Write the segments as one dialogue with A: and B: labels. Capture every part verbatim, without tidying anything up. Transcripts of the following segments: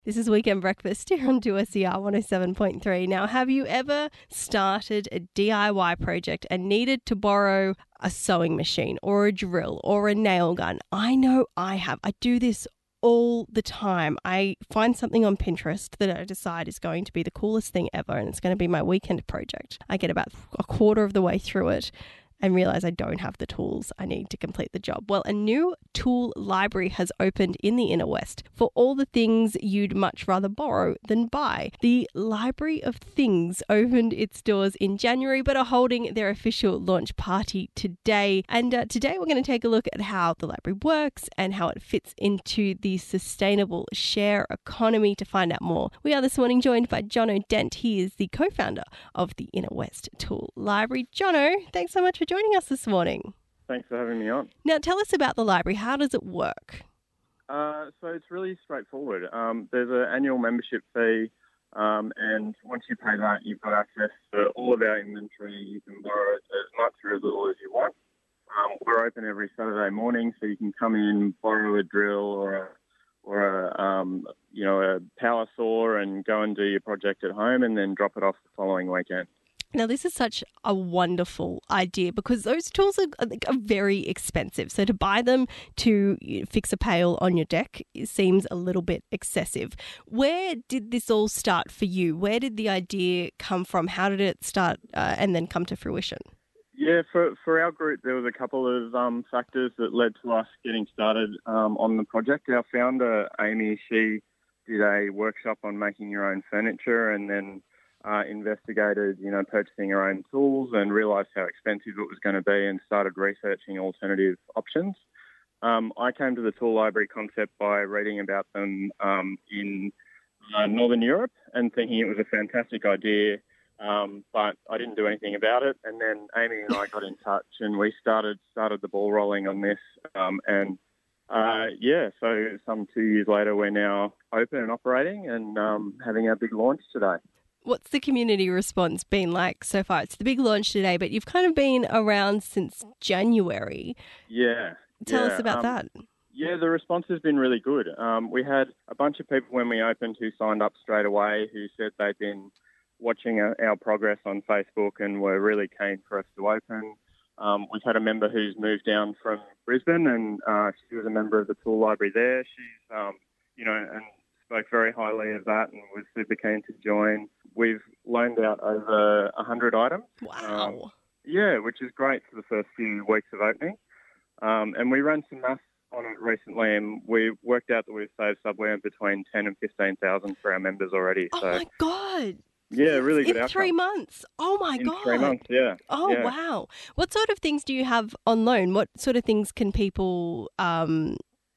A: This is Weekend Breakfast here on two S E R one oh seven point three. Now, have you ever started a D I Y project and needed to borrow a sewing machine or a drill or a nail gun? I know I have. I do this all the time. I find something on Pinterest that I decide is going to be the coolest thing ever, and it's going to be my weekend project. I get about a quarter of the way through it and realize I don't have the tools I need to complete the job. Well, a new tool library has opened in the Inner West for all the things you'd much rather borrow than buy. The Library of Things opened its doors in January, but are holding their official launch party today. And uh, today we're going to take a look at how the library works and how it fits into the sustainable share economy. To find out more, we are this morning joined by Jono Dent. He is the co-founder of the Inner West Tool Library. Jono, thanks so much for joining us this morning.
B: Thanks for having me on.
A: Now, tell us about the library. How does it work?
B: Uh, so it's really straightforward. Um, there's an annual membership fee, um, and once you pay that, you've got access to all of our inventory. You can borrow it as much or as little as you want. Um, we're open every Saturday morning, so you can come in, borrow a drill or a, or a, um, you know, a power saw and go and do your project at home, and then drop it off the following weekend.
A: Now, this is such a wonderful idea because those tools are, are very expensive. So to buy them to fix a pail on your deck seems a little bit excessive. Where did this all start for you? Where did the idea come from? How did it start uh, and then come to fruition?
B: Yeah, for for our group, there was a couple of um, factors that led to us getting started um, on the project. Our founder, Amy, she did a workshop on making your own furniture, and then Uh, investigated, you know, purchasing our own tools and realised how expensive it was going to be and started researching alternative options. Um, I came to the tool library concept by reading about them um, in uh, Northern Europe and thinking it was a fantastic idea, um, but I didn't do anything about it. And then Amy and I got in touch and we started started the ball rolling on this. Um, and uh, yeah, so some two years later, we're now open and operating and um, having our big launch today.
A: What's the community response been like so far? It's the big launch today, but you've kind of been around since January.
B: Yeah.
A: Tell
B: yeah.
A: us about
B: um,
A: that.
B: Yeah, the response has been really good. Um, we had a bunch of people when we opened who signed up straight away who said they'd been watching our, our progress on Facebook and were really keen for us to open. Um, we've had a member who's moved down from Brisbane and uh, she was a member of the tool library there. She's, um, you know, and spoke very highly of that and was super keen to join. We've loaned out over one hundred items.
A: Wow.
B: Um, yeah, which is great for the first few weeks of opening. Um, and we ran some maths on it recently and we worked out that we've saved somewhere between ten and fifteen thousand for our members already.
A: Oh,
B: so,
A: my God.
B: Yeah, really good
A: In
B: outcome.
A: three months. Oh, my
B: In
A: God.
B: three months, yeah.
A: Oh,
B: yeah.
A: wow. What sort of things do you have on loan? What sort of things can people um,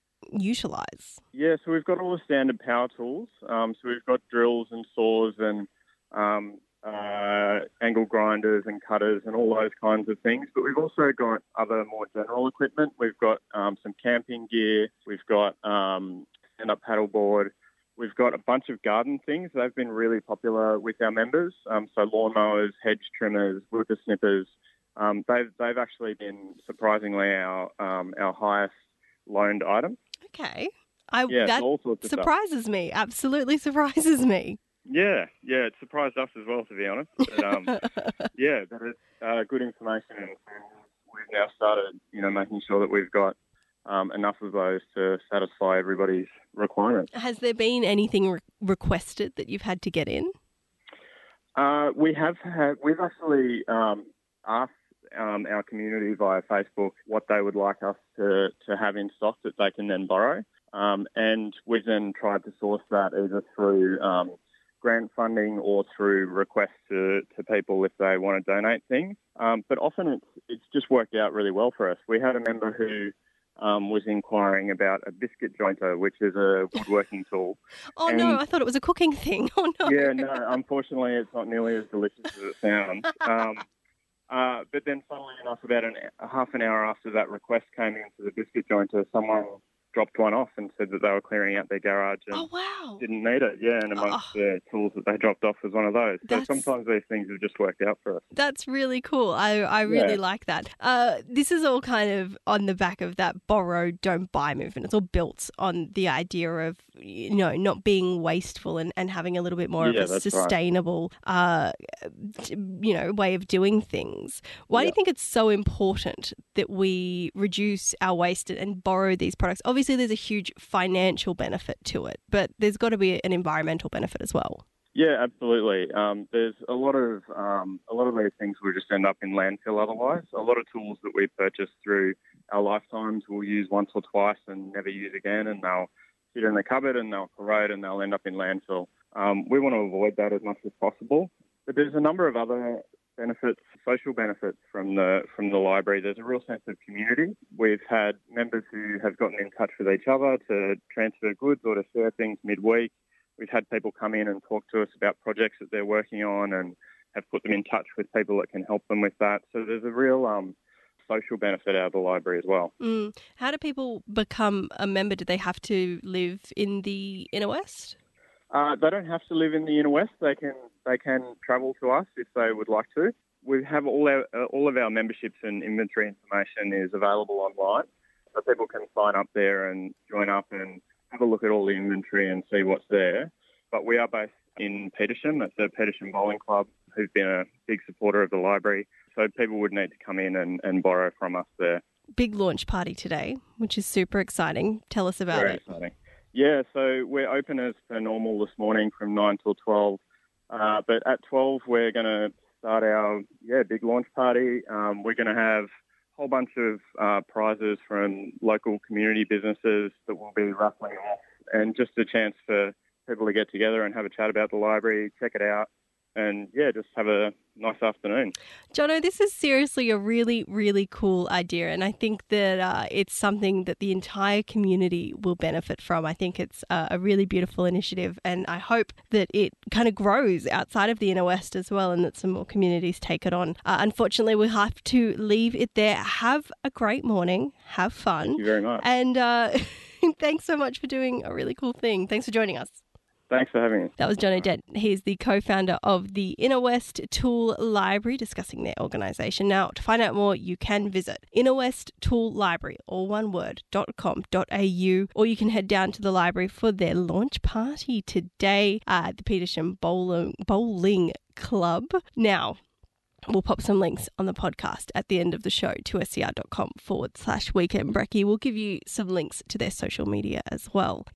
A: utilise?
B: Yeah, so we've got all the standard power tools. Um, so we've got drills and saws and um, uh, angle grinders and cutters and all those kinds of things. But we've also got other more general equipment. We've got um, some camping gear. We've got um, stand-up paddleboard. We've got a bunch of garden things. They've been really popular with our members. Um, so lawnmowers, hedge trimmers, whippersnippers. Um, they've they've actually been surprisingly our um, our highest loaned item.
A: Okay. I,
B: yeah,
A: that
B: so all sorts of
A: surprises
B: stuff.
A: me. Absolutely surprises me.
B: Yeah, yeah, it surprised us as well, to be honest. But, um, yeah, but it's uh, good information, and we've now started, you know, making sure that we've got um, enough of those to satisfy everybody's requirements.
A: Has there been anything re- requested that you've had to get in?
B: Uh, we have had. We've actually um, asked um, our community via Facebook what they would like us to to have in stock that they can then borrow, um, and we've then tried to source that either through um, grant funding or through requests to, to people if they want to donate things. Um, but often it's, it's just worked out really well for us. We had a member who um, was inquiring about a biscuit jointer, which is a woodworking tool.
A: Oh,
B: and,
A: no, I thought it was a cooking thing. Oh, no.
B: Yeah, no, unfortunately it's not nearly as delicious as it sounds. Um, uh, but then funnily enough, about an, a half an hour after that request came into the biscuit jointer, someone dropped one off and said that they were clearing out their garage and
A: Oh, wow.
B: didn't need it. Yeah, and amongst
A: Oh.
B: the tools that they dropped off was one of those. So
A: That's-
B: sometimes these things have just worked out for us.
A: That's really cool. I, I really
B: Yeah.
A: like that. Uh, this is all kind of on the back of that borrow, don't buy movement. It's all built on the idea of, you know, not being wasteful and, and having a little bit more
B: Yeah,
A: of a
B: that's right.
A: sustainable, uh, you know, way of doing things. Why do you
B: Yeah.
A: think it's so important that we reduce our waste and borrow these products? Obviously, there's a huge financial benefit to it, but there's got to be an environmental benefit as well.
B: Yeah, absolutely. Um, there's a lot of um, a lot of these things will just end up in landfill otherwise. A lot of tools that we purchase through our lifetimes we'll use once or twice and never use again, and they'll sit in the cupboard and they'll corrode and they'll end up in landfill. Um, we want to avoid that as much as possible. But there's a number of other benefits, social benefits from the from the library. There's a real sense of community. We've had members who have gotten in touch with each other to transfer goods or to share things midweek. We've had people come in and talk to us about projects that they're working on and have put them in touch with people that can help them with that. So there's a real um, social benefit out of the library as well.
A: Mm. How do people become a member? Do they have to live in the Inner West?
B: Uh, they don't have to live in the Inner West. They can they can travel to us if they would like to. We have all our uh, all of our memberships and inventory information is available online, so people can sign up there and join up and have a look at all the inventory and see what's there. But we are based in Petersham. That's the Petersham Bowling Club, who've been a big supporter of the library. So people would need to come in and, and borrow from us there.
A: Big launch party today, which is super exciting. Tell us about
B: Very
A: it.
B: exciting. Yeah, so we're open as per normal this morning from nine till twelve. Uh, but at twelve, we're going to start our yeah big launch party. Um, we're going to have a whole bunch of uh, prizes from local community businesses that we'll be raffling off, and just a chance for people to get together and have a chat about the library, check it out, and yeah, just have a nice afternoon.
A: Jono, this is seriously a really, really cool idea, and I think that uh, it's something that the entire community will benefit from. I think it's uh, a really beautiful initiative, and I hope that it kind of grows outside of the Inner West as well, and that some more communities take it on. Uh, unfortunately, we'll have to leave it there. Have a great morning. Have fun.
B: Thank you very much.
A: And uh, thanks so much for doing a really cool thing. Thanks for joining us.
B: Thanks for having me.
A: That was Jono Dent. He's the co-founder of the Inner West Tool Library, discussing their organisation. Now, to find out more, you can visit Inner West Tool Library, all one word, dot com dot a u, or you can head down to the library for their launch party today at the Petersham Bowling, Bowling Club. Now, we'll pop some links on the podcast at the end of the show to s c r dot com forward slash weekend brekkie. We'll give you some links to their social media as well.